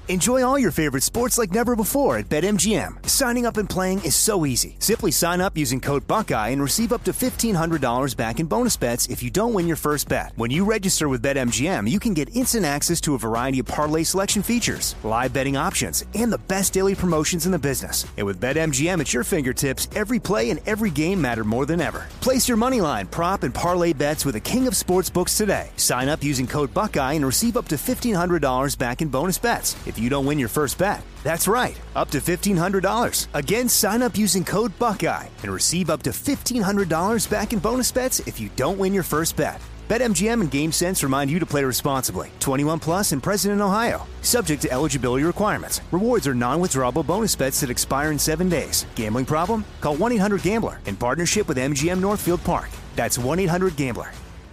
Enjoy all your favorite sports like never before at BetMGM. Signing up and playing is so easy. Simply sign up using code Buckeye and receive up to $1,500 back in bonus bets if you don't win your first bet. When you register with BetMGM, you can get instant access to a variety of parlay selection features, live betting options, and the best daily promotions in the business. And with BetMGM at your fingertips, every play and every game matter more than ever. Place your moneyline, prop, and parlay bets with the king of sportsbooks today. Sign up using code Buckeye and receive up to $1,500 back in bonus bets if you don't win your first bet. That's right, up to $1,500. Again, sign up using code Buckeye and receive up to $1,500 back in bonus bets if you don't win your first bet. BetMGM and GameSense remind you to play responsibly. 21 plus and present in Ohio. Subject to eligibility requirements. Rewards are non-withdrawable bonus bets that expire in 7 days. Gambling problem? Call 1-800-GAMBLER in partnership with MGM Northfield Park. That's 1-800-GAMBLER.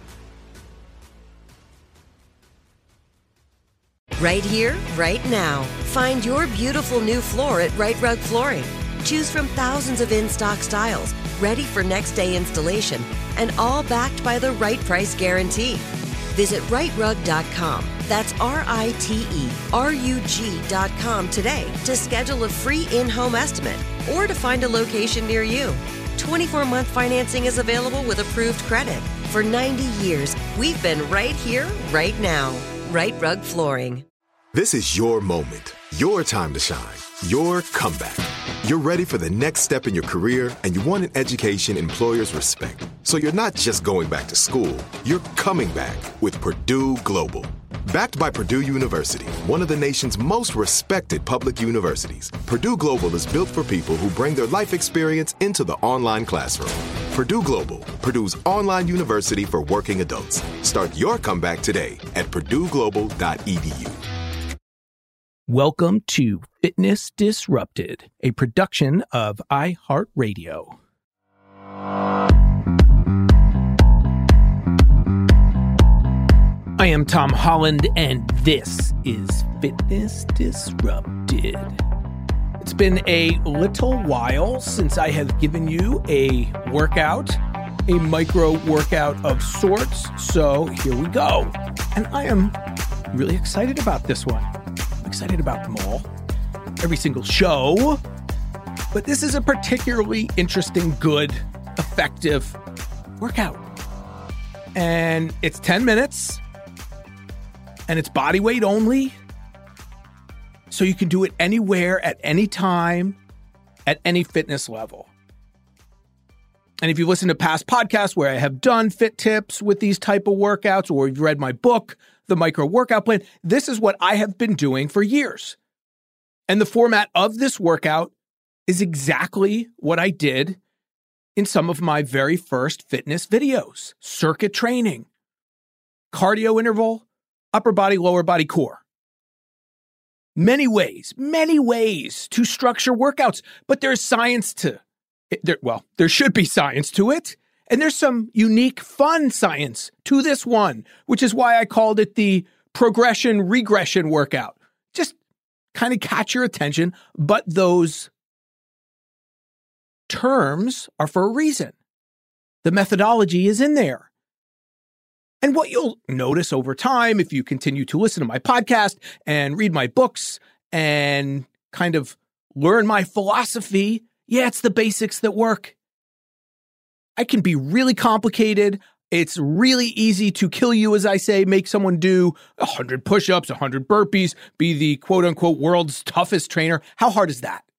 Right here, right now. Find your beautiful new floor at Rite Rug Flooring. Choose from thousands of in-stock styles, ready for next day installation, and all backed by the right price guarantee. Visit riterug.com. That's RITERUG.com today to schedule a free in-home estimate or to find a location near you. 24-month financing is available with approved credit. For 90 years, we've been right here, right now. Rite Rug Flooring. This is your moment, your time to shine, your comeback. You're ready for the next step in your career, and you want an education employers respect. So you're not just going back to school, you're coming back with Purdue Global. Backed by Purdue University, one of the nation's most respected public universities, Purdue Global is built for people who bring their life experience into the online classroom. Purdue Global, Purdue's online university for working adults. Start your comeback today at purdueglobal.edu. Welcome to Fitness Disrupted, a production of iHeartRadio. I am Tom Holland, and this is Fitness Disrupted. It's been a little while since I have given you a workout, a micro workout of sorts, so here we go. And I am really excited about this one. I'm excited about them all, every single show, but this is a particularly interesting, good, effective workout. And it's 10 minutes. And it's body weight only. So you can do it anywhere, at any time, at any fitness level. And if you listen to past podcasts where I have done fit tips with these type of workouts, or you've read my book, The Micro Workout Plan, this is what I have been doing for years. And the format of this workout is exactly what I did in some of my very first fitness videos. Circuit training, cardio interval, upper body, lower body, core. Many ways to structure workouts, but there's science to it. There should be science to it. And there's some unique, fun science to this one, which is why I called it the progression regression workout. Just kind of catch your attention, but those terms are for a reason. The methodology is in there. And what you'll notice over time, if you continue to listen to my podcast and read my books and kind of learn my philosophy, it's the basics that work. I can be really complicated. It's really easy to kill you, as I say, make someone do 100 push-ups, 100 burpees, be the quote-unquote world's toughest trainer. How hard is that?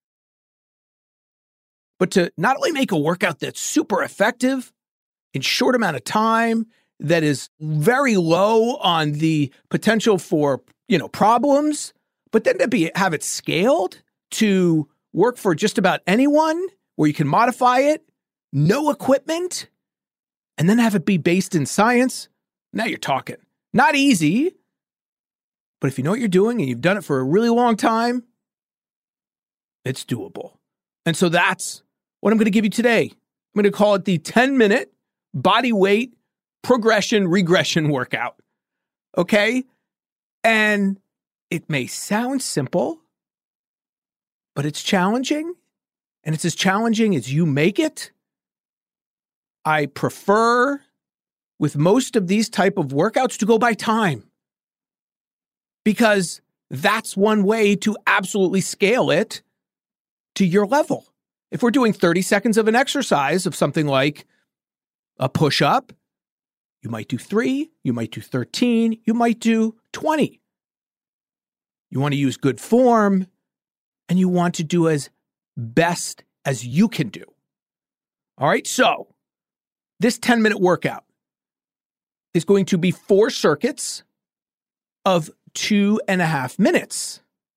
But to not only make a workout that's super effective in short amount of time, that is very low on the potential for, problems, but then to have it scaled to work for just about anyone, where you can modify it, no equipment, and then have it be based in science. Now you're talking. Not easy, but if you know what you're doing and you've done it for a really long time, it's doable. And so that's what I'm going to give you today. I'm going to call it the 10-minute body weight progression regression workout. Okay? And it may sound simple, but it's challenging. And it's as challenging as you make it. I prefer, with most of these type of workouts, to go by time. Because that's one way to absolutely scale it to your level. If we're doing 30 seconds of an exercise of something like a push-up, you might do 3, you might do 13, you might do 20. You want to use good form, and you want to do as best as you can do. All right, so this 10-minute workout is going to be 4 circuits of 2.5 minutes.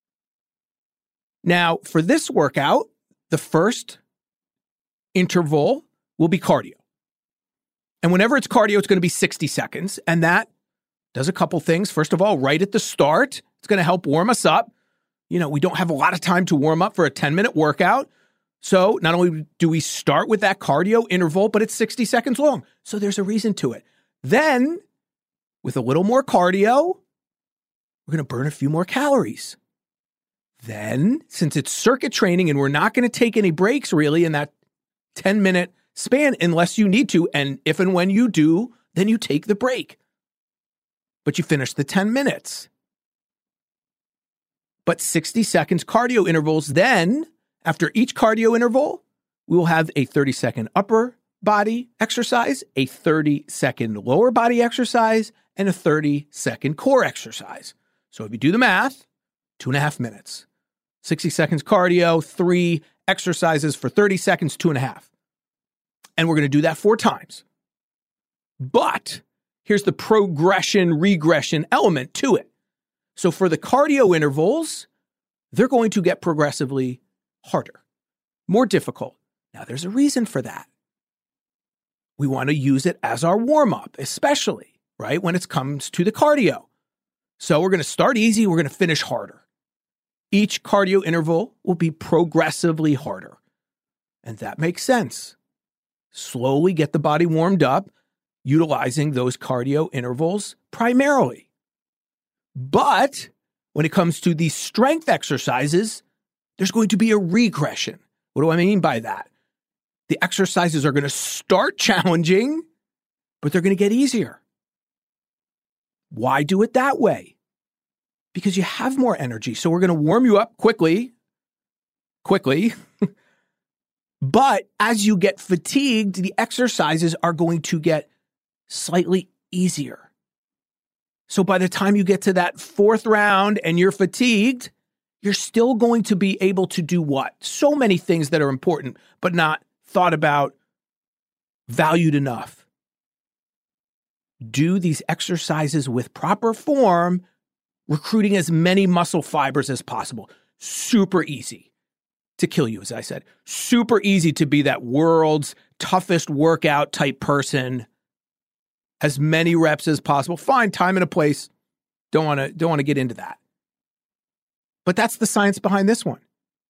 Now, for this workout, the first interval will be cardio. And whenever it's cardio, it's going to be 60 seconds. And that does a couple things. First of all, right at the start, it's going to help warm us up. You know, we don't have a lot of time to warm up for a 10-minute workout. So not only do we start with that cardio interval, but it's 60 seconds long. So there's a reason to it. Then, with a little more cardio, we're going to burn a few more calories. Then, since it's circuit training and we're not going to take any breaks really in that 10-minute span unless you need to, and if and when you do, then you take the break. But you finish the 10 minutes. But 60 seconds cardio intervals. Then, after each cardio interval, we will have a 30-second upper body exercise, a 30-second lower body exercise, and a 30-second core exercise. So if you do the math, 2.5 minutes. 60 seconds cardio, 3 exercises for 30 seconds, 2.5. And we're going to do that 4 times. But here's the progression, regression element to it. So for the cardio intervals, they're going to get progressively harder, more difficult. Now, there's a reason for that. We want to use it as our warm-up, especially, right, when it comes to the cardio. So we're going to start easy, we're going to finish harder. Each cardio interval will be progressively harder. And that makes sense. Slowly get the body warmed up, utilizing those cardio intervals primarily. But when it comes to these strength exercises, there's going to be a regression. What do I mean by that? The exercises are going to start challenging, but they're going to get easier. Why do it that way? Because you have more energy. So we're going to warm you up quickly. But as you get fatigued, the exercises are going to get slightly easier. So by the time you get to that 4th round and you're fatigued, you're still going to be able to do what? So many things that are important, but not thought about, valued enough. Do these exercises with proper form, recruiting as many muscle fibers as possible. Super easy to kill you, as I said. Super easy to be that world's toughest workout type person. As many reps as possible. Fine, time and a place. Don't want to get into that. But that's the science behind this one.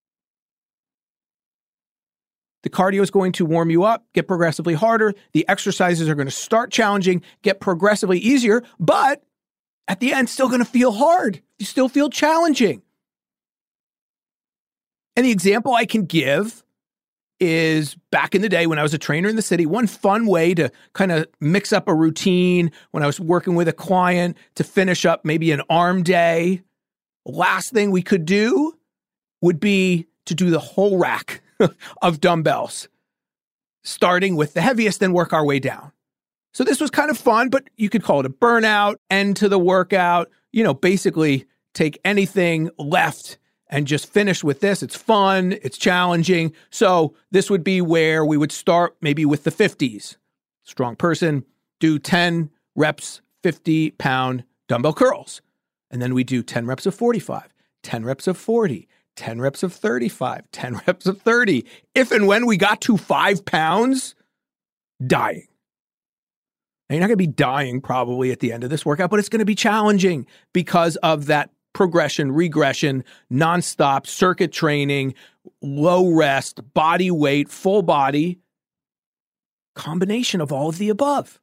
The cardio is going to warm you up, get progressively harder. The exercises are going to start challenging, get progressively easier, but at the end, still going to feel hard. You still feel challenging. And the example I can give is back in the day when I was a trainer in the city, one fun way to kind of mix up a routine when I was working with a client to finish up maybe an arm day. Last thing we could do would be to do the whole rack of dumbbells, starting with the heaviest and work our way down. So this was kind of fun, but you could call it a burnout, end to the workout, basically take anything left and just finish with this. It's fun, it's challenging. So this would be where we would start maybe with the 50s. Strong person, do 10 reps, 50-pound dumbbell curls. And then we do 10 reps of 45, 10 reps of 40, 10 reps of 35, 10 reps of 30. If and when we got to 5 pounds, dying. Now, you're not going to be dying probably at the end of this workout, but it's going to be challenging because of that progression, regression, nonstop circuit training, low rest, body weight, full body, combination of all of the above.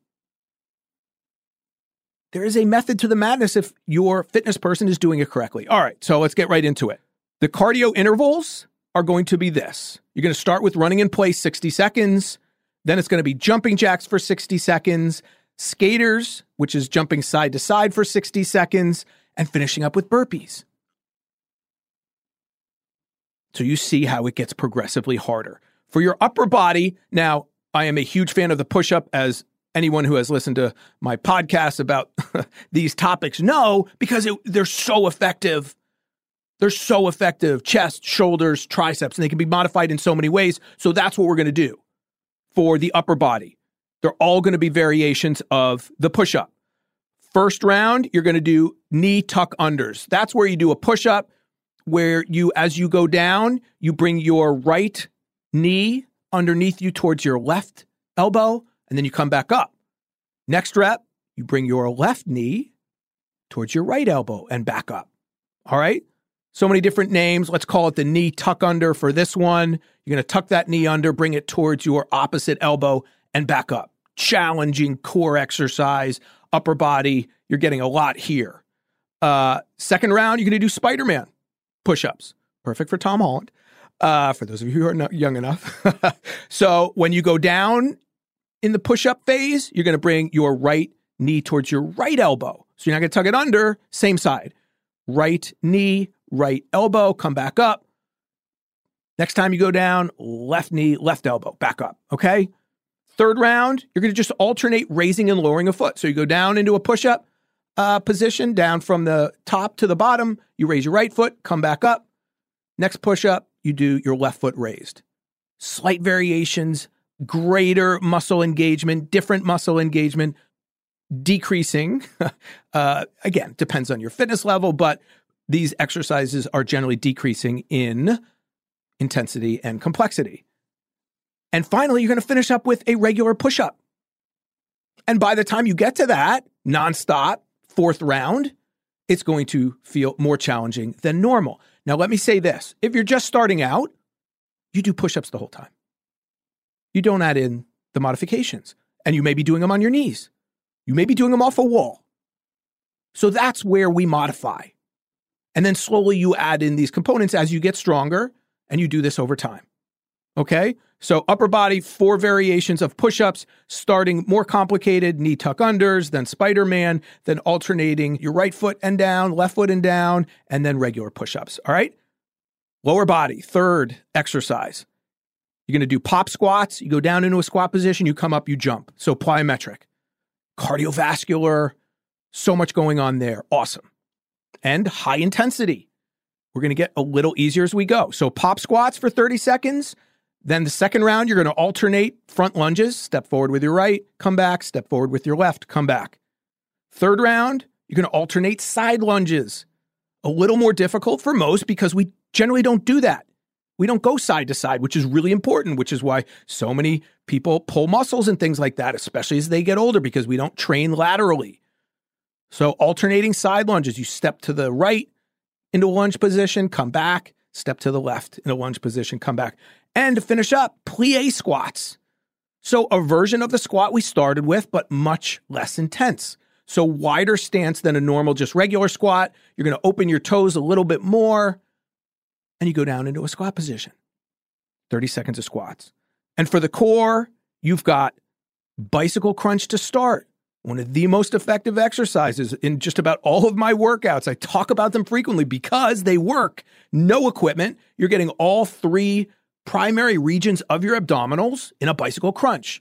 There is a method to the madness if your fitness person is doing it correctly. All right, so let's get right into it. The cardio intervals are going to be this. You're going to start with running in place 60 seconds. Then it's going to be jumping jacks for 60 seconds, skaters, which is jumping side to side for 60 seconds, and finishing up with burpees. So you see how it gets progressively harder. For your upper body, now, I am a huge fan of the push-up, as anyone who has listened to my podcast about these topics know, because they're so effective. They're so effective. Chest, shoulders, triceps, and they can be modified in so many ways. So that's what we're going to do for the upper body. They're all going to be variations of the push-up. First round, you're going to do knee tuck unders. That's where you do a push-up where you, as you go down, you bring your right knee underneath you towards your left elbow, and then you come back up. Next rep, you bring your left knee towards your right elbow and back up. All right? So many different names. Let's call it the knee tuck under for this one. You're going to tuck that knee under, bring it towards your opposite elbow, and back up. Challenging core exercise, upper body. You're getting a lot here. Second round, you're going to do Spider-Man push-ups. Perfect for Tom Holland. For those of you who are not young enough. So when you go down in the push-up phase, you're going to bring your right knee towards your right elbow. So you're not going to tuck it under, same side. Right knee, right elbow, come back up. Next time you go down, left knee, left elbow, back up, okay? Third round, you're going to just alternate raising and lowering a foot. So you go down into a push-up position, down from the top to the bottom. You raise your right foot, come back up. Next push-up, you do your left foot raised. Slight variations, greater muscle engagement, different muscle engagement, decreasing. Again, depends on your fitness level, but these exercises are generally decreasing in intensity and complexity. And finally, you're going to finish up with a regular push-up. And by the time you get to that, nonstop, fourth round, it's going to feel more challenging than normal. Now, let me say this. If you're just starting out, you do push-ups the whole time. You don't add in the modifications. And you may be doing them on your knees. You may be doing them off a wall. So that's where we modify. And then slowly you add in these components as you get stronger, and you do this over time. Okay? So upper body, 4 variations of push-ups, starting more complicated, knee tuck unders, then Spider-Man, then alternating your right foot and down, left foot and down, and then regular push-ups. All right? Lower body, third exercise. You're going to do pop squats. You go down into a squat position, you come up, you jump. So plyometric. Cardiovascular, so much going on there. Awesome. And high intensity. We're going to get a little easier as we go. So pop squats for 30 seconds. Then the second round, you're going to alternate front lunges. Step forward with your right, come back. Step forward with your left, come back. Third round, you're going to alternate side lunges. A little more difficult for most because we generally don't do that. We don't go side to side, which is really important, which is why so many people pull muscles and things like that, especially as they get older, because we don't train laterally. So alternating side lunges, you step to the right into a lunge position, come back, step to the left in a lunge position, come back. And to finish up, plie squats. So a version of the squat we started with, but much less intense. So wider stance than a normal, just regular squat. You're going to open your toes a little bit more, and you go down into a squat position. 30 seconds of squats. And for the core, you've got bicycle crunch to start. One of the most effective exercises in just about all of my workouts. I talk about them frequently because they work. No equipment. You're getting all 3 primary regions of your abdominals in a bicycle crunch.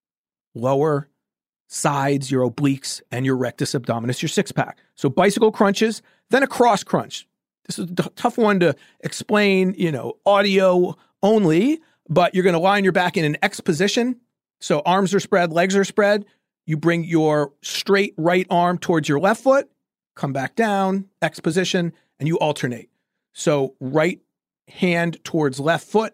Lower, sides, your obliques, and your rectus abdominis, your six-pack. So bicycle crunches, then a cross crunch. This is a tough one to explain, audio only, but you're going to line your back in an X position. So arms are spread, legs are spread. You bring your straight right arm towards your left foot, come back down, X position, and you alternate. So right hand towards left foot,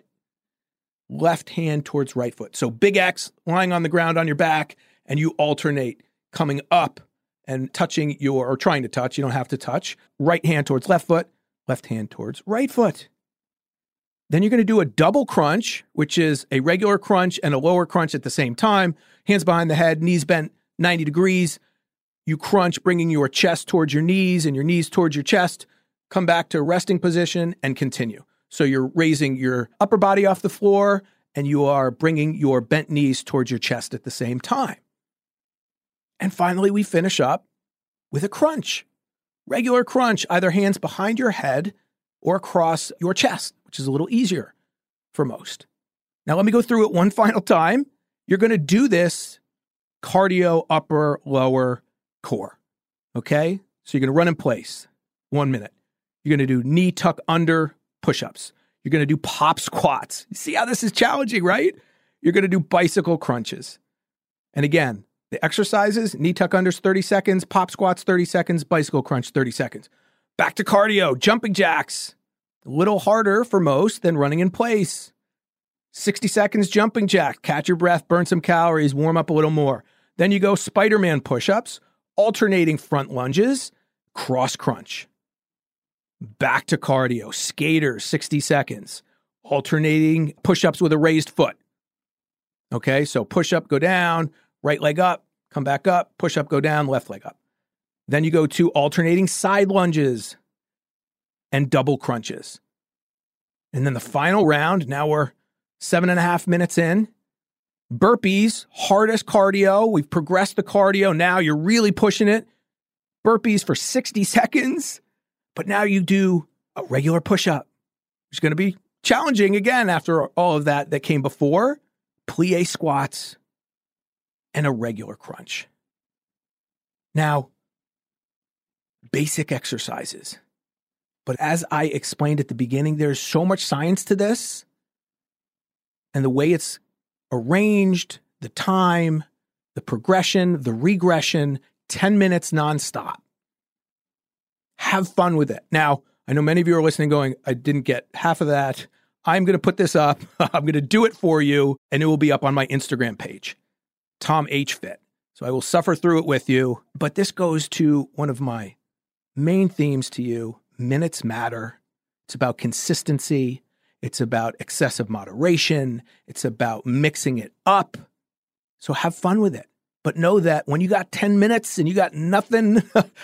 left hand towards right foot. So big X lying on the ground on your back, and you alternate coming up and touching or trying to touch. You don't have to touch. Right hand towards left foot, left hand towards right foot. Then you're going to do a double crunch, which is a regular crunch and a lower crunch at the same time. Hands behind the head, knees bent 90 degrees. You crunch, bringing your chest towards your knees and your knees towards your chest. Come back to resting position and continue. So you're raising your upper body off the floor and you are bringing your bent knees towards your chest at the same time. And finally, we finish up with a crunch. Regular crunch, either hands behind your head or across your chest. which is a little easier for most. Now, let me go through it one final time. You're going to do this cardio, upper, lower, core. Okay? So you're going to run in place 1 minute. You're going to do knee tuck under push-ups. You're going to do pop squats. You see how this is challenging, right? You're going to do bicycle crunches. And again, the exercises, knee tuck unders 30 seconds, pop squats 30 seconds, bicycle crunch 30 seconds. Back to cardio, jumping jacks. A little harder for most than running in place. 60 seconds jumping jack, catch your breath, burn some calories, warm up a little more. Then you go Spider-Man push-ups, alternating front lunges, cross crunch. Back to cardio, skaters, 60 seconds, alternating push-ups with a raised foot. Okay, so push-up, go down, right leg up, come back up, push-up, go down, left leg up. Then you go to alternating side lunges and double crunches. And then the final round, now we're 7.5 minutes in. Burpees, hardest cardio. We've progressed the cardio. Now you're really pushing it. Burpees for 60 seconds. But now you do a regular push-up. It's going to be challenging again after all of that came before. Plie squats and a regular crunch. Now, basic exercises. But as I explained at the beginning, there's so much science to this. And the way it's arranged, the time, the progression, the regression, 10 minutes nonstop. Have fun with it. Now, I know many of you are listening going, I didn't get half of that. I'm going to put this up. I'm going to do it for you, and it will be up on my Instagram page, Tom H. Fit. So I will suffer through it with you. But this goes to one of my main themes to you. Minutes matter. It's about consistency. It's about excessive moderation. It's about mixing it up. So have fun with it. But know that when you got 10 minutes and you got nothing,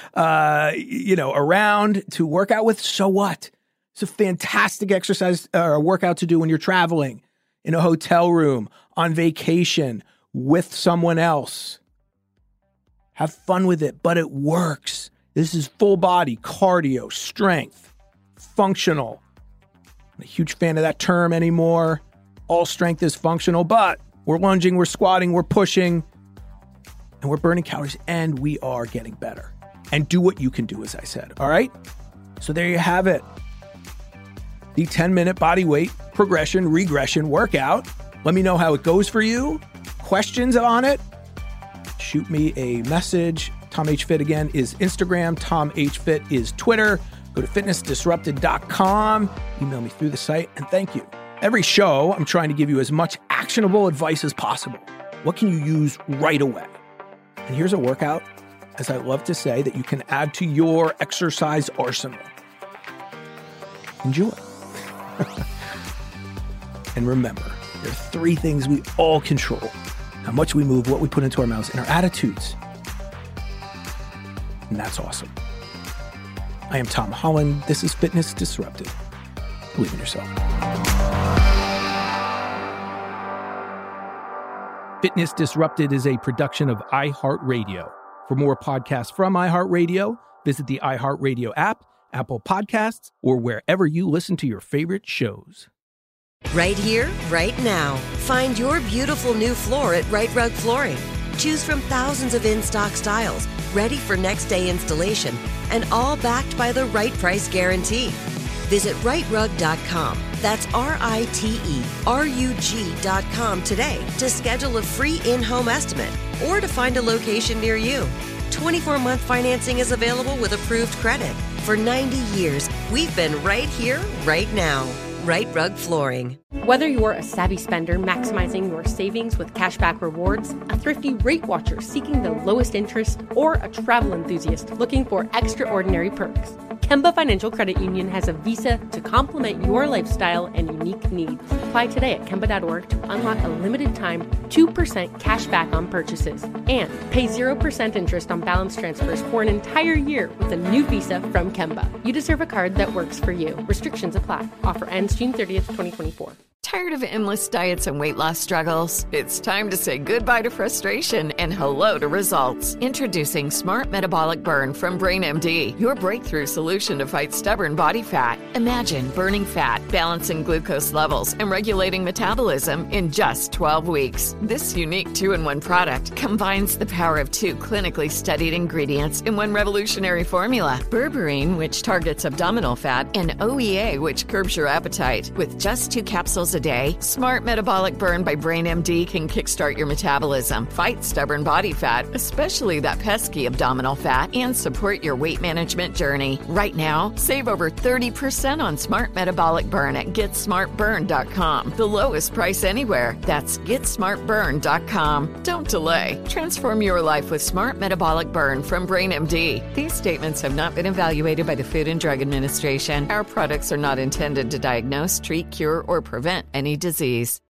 around to work out with, so what? It's a fantastic exercise or workout to do when you're traveling, in a hotel room, on vacation, with someone else. Have fun with it, but it works. This is full body cardio, strength, functional. I'm not a huge fan of that term anymore. All strength is functional, but we're lunging, we're squatting, we're pushing, and we're burning calories, and we are getting better. And do what you can do, as I said, all right? So there you have it. The 10-minute body weight progression, regression workout. Let me know how it goes for you. Questions on it? Shoot me a message. Tom H. Fit, again, is Instagram. Tom H. Fit is Twitter. Go to fitnessdisrupted.com. Email me through the site, and thank you. Every show, I'm trying to give you as much actionable advice as possible. What can you use right away? And here's a workout, as I love to say, that you can add to your exercise arsenal. Enjoy. And remember, there are 3 things we all control: how much we move, what we put into our mouths, and our attitudes. And that's awesome. I am Tom Holland. This is Fitness Disrupted. Believe in yourself. Fitness Disrupted is a production of iHeartRadio. For more podcasts from iHeartRadio, visit the iHeartRadio app, Apple Podcasts, or wherever you listen to your favorite shows. Right here, right now. Find your beautiful new floor at Right Rug Flooring. Choose from thousands of in-stock styles, ready for next day installation, and all backed by the right price guarantee. Visit rightrug.com. That's RITERUG.com today to schedule a free in-home estimate or to find a location near you. 24-month financing is available with approved credit. For 90 years, we've been right here, right now. Right Rug Flooring. Whether you're a savvy spender maximizing your savings with cashback rewards, a thrifty rate watcher seeking the lowest interest, or a travel enthusiast looking for extraordinary perks, Kemba Financial Credit Union has a visa to complement your lifestyle and unique needs. Apply today at Kemba.org to unlock a limited time 2% cash back on purchases and pay 0% interest on balance transfers for an entire year with a new visa from Kemba. You deserve a card that works for you. Restrictions apply. Offer ends June 30th, 2024. Tired of endless diets and weight loss struggles? It's time to say goodbye to frustration and hello to results. Introducing Smart Metabolic Burn from BrainMD, your breakthrough solution to fight stubborn body fat. Imagine burning fat, balancing glucose levels, and regulating metabolism in just 12 weeks. This unique 2-in-1 product combines the power of 2 clinically studied ingredients in one revolutionary formula. Berberine, which targets abdominal fat, and OEA, which curbs your appetite. With just 2 capsules a day, Smart Metabolic Burn by BrainMD can kickstart your metabolism, fight stubborn body fat, especially that pesky abdominal fat, and support your weight management journey. Right now, save over 30% on Smart Metabolic Burn at GetSmartBurn.com. The lowest price anywhere. That's GetSmartBurn.com. Don't delay. Transform your life with Smart Metabolic Burn from BrainMD. These statements have not been evaluated by the Food and Drug Administration. Our products are not intended to diagnose, treat, cure, or prevent any disease.